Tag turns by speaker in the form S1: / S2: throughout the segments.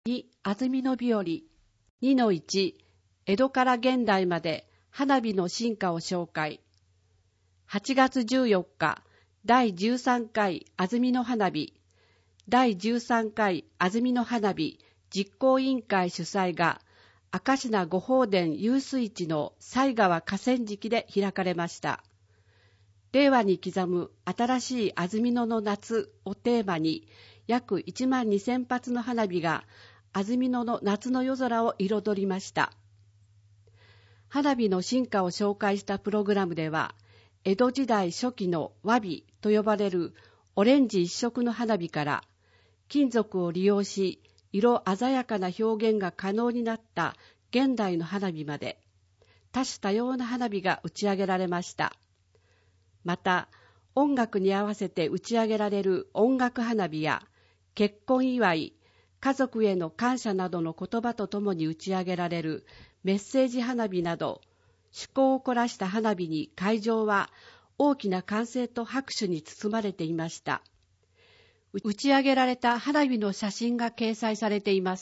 S1: 2、安曇野日和。2-1、江戸から現代まで花火の進化を紹介。8月14日、第13回安曇野花火。第13回安曇野花火実行委員会主催が、明科御法殿遊水地の犀川河川敷で開かれました。令和に刻む新しい安曇野の夏をテーマに、約1万2000発の花火が安曇野の夏の夜空を彩りました。花火の進化を紹介したプログラムでは、江戸時代初期の和火と呼ばれるオレンジ一色の花火から、金属を利用し、色鮮やかな表現が可能になった現代の花火まで、多種多様な花火が打ち上げられました。また、音楽に合わせて打ち上げられる音楽花火や、結婚祝い、家族への感謝などの言葉とともに打ち上げられるメッセージ花火など、趣向を凝らした花火に会場は大きな歓声と拍手に包まれていました。打ち上げられた花火の写真が掲載されています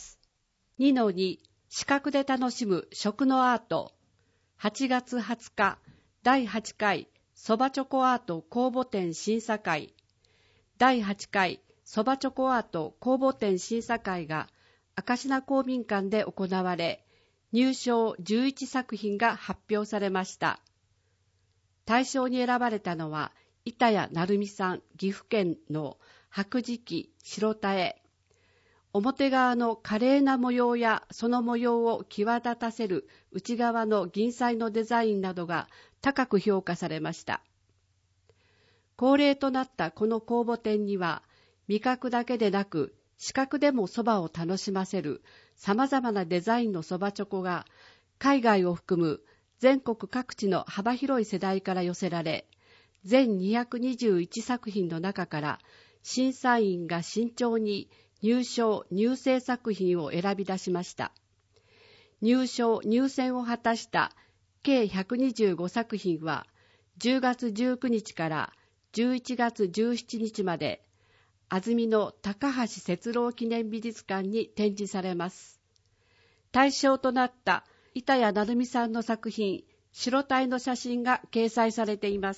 S1: 。2-2、視覚で楽しむ食のアート。8月20日、第8回そばチョコアート公募展審査会。第8回そばチョコアート公募展審査会が明科公民館で行われ、入賞11作品が発表されました。大賞に選ばれたのは、板谷成美さん、岐阜県の白磁器白田絵。表側の華麗な模様やその模様を際立たせる内側の銀彩のデザインなどが高く評価されました。恒例となったこの公募展には、味覚だけでなく視覚でもそばを楽しませる様々なデザインのそばチョコが海外を含む全国各地の幅広い世代から寄せられ、全221作品の中から審査員が慎重に入賞・入選作品を選び出しました。入賞・入選を果たした計125作品は10月19日から11月17日まで安曇野高橋節郎記念美術館に展示されます。大賞となった板谷成美さんの作品、白鯛の写真が掲載されています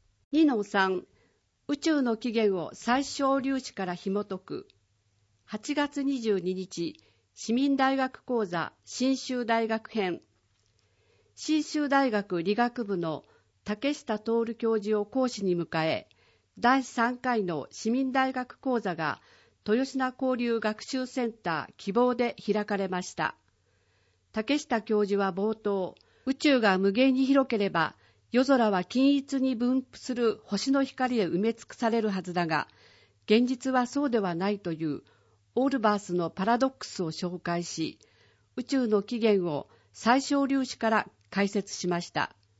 S1: 。2-3、宇宙の起源を最小粒子から紐解く。8月22日、市民大学講座信州大学編。信州大学理学部の竹下徹教授を講師に迎え、第3回の市民大学講座が豊品交流学習センター希望で開かれました。竹下教授は冒頭、宇宙が無限に広ければ、夜空は均一に分布する星の光で埋め尽くされるはずだが、現実はそうではないというオールバースのパラドックスを紹介し、宇宙の起源を最小粒子から解説しました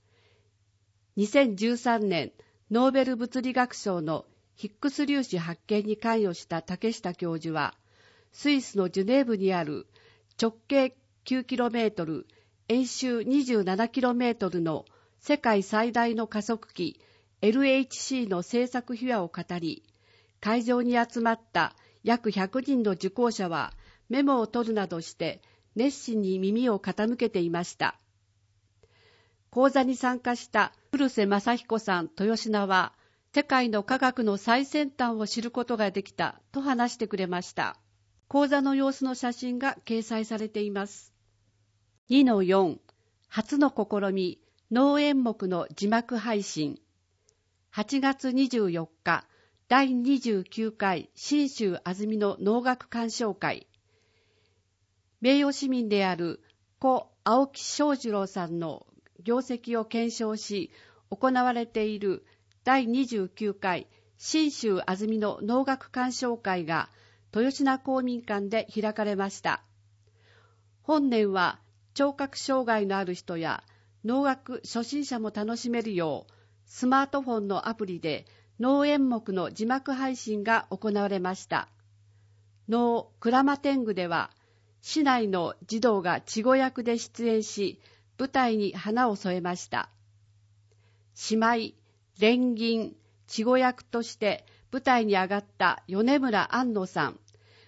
S1: 。2013年、ノーベル物理学賞のヒッグス粒子発見に関与した竹下教授は、スイスのジュネーブにある直径 9km、円周 27km の世界最大の加速器 LHC の製作秘話を語り、会場に集まった約100人の受講者はメモを取るなどして熱心に耳を傾けていました。講座に参加した古瀬正彦さん豊品は、世界の科学の最先端を知ることができたと話してくれました。講座の様子の写真が掲載されています。2-4、初の試み、能演目の字幕配信。8月24日、第29回信州安曇野能楽鑑賞会。名誉市民である故青木正次郎さんの業績を検証し、行われている第29回信州安曇野能楽鑑賞会が豊品公民館で開かれました。本年は聴覚障害のある人や能楽初心者も楽しめるよう、スマートフォンのアプリで能演目の字幕配信が行われました。能鞍馬天狗では、市内の児童が稚児役で出演し、舞台に花を添えました。姉妹、連銀、稚児役として舞台に上がった米村安野さん、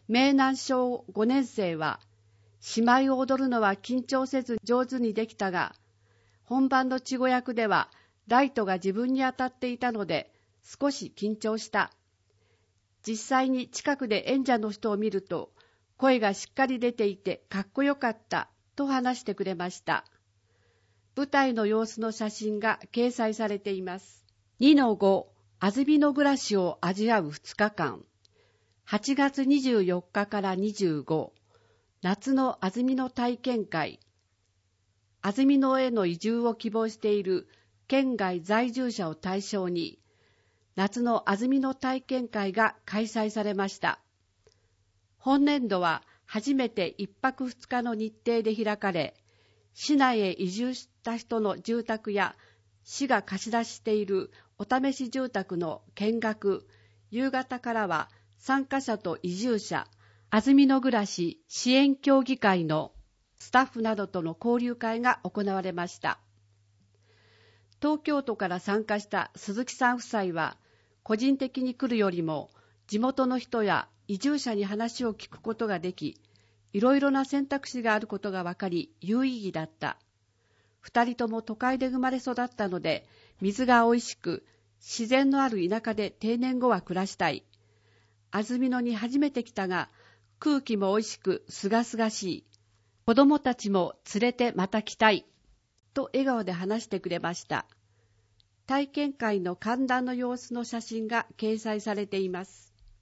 S1: 明南小5年生は、姉妹を踊るのは緊張せず上手にできたが、本番の稚語役ではライトが自分に当たっていたので少し緊張した。実際に近くで演者の人を見ると声がしっかり出ていてかっこよかったと話してくれました。舞台の様子の写真が掲載されています。2-5 安曇野暮らしを味わう2日間。8月24日から25、夏の安曇野体験会。安曇野への移住を希望している県外在住者を対象に、夏の安曇野体験会が開催されました。本年度は初めて1泊2日の日程で開かれ、市内へ移住した人の住宅や市が貸し出しているお試し住宅の見学、夕方からは参加者と移住者、安曇野暮らし支援協議会のスタッフなどとの交流会が行われました。東京都から参加した鈴木さん夫妻は、個人的に来るよりも地元の人や移住者に話を聞くことができ、いろいろな選択肢があることが分かり有意義だった。二人とも都会で生まれ育ったので、水がおいしく、自然のある田舎で定年後は暮らしたい。安曇野に初めて来たが、空気もおいしくすがすがしい。子供たちも連れてまた来たい。と笑顔で話してくれました。体験会の観覧の様子の写真が掲載されています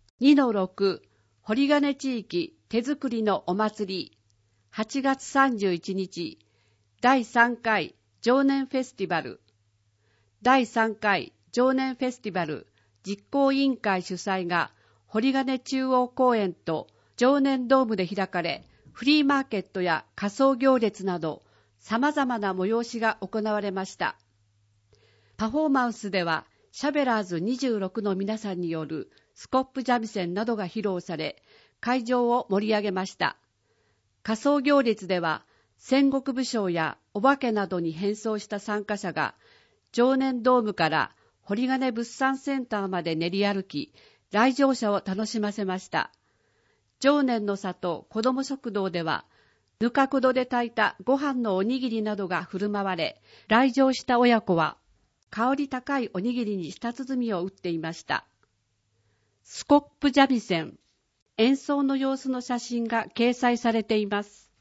S1: 。2-6 堀金地域手作りのお祭り。8月31日、第3回常年フェスティバル。第3回常年フェスティバル実行委員会主催が堀金中央公園と常年ドームで開かれ、フリーマーケットや仮装行列など様々な催しが行われました。パフォーマンスではシャベラーズ26の皆さんによるスコップ三味線などが披露され、会場を盛り上げました。仮装行列では戦国武将やお化けなどに変装した参加者が常年ドームから堀金物産センターまで練り歩き、来場者を楽しませました。常年の里子ども食堂では、ぬかくどで炊いたご飯のおにぎりなどが振る舞われ、来場した親子は、香り高いおにぎりに舌鼓を打っていました。スコップ三味線、演奏の様子の写真が掲載されています。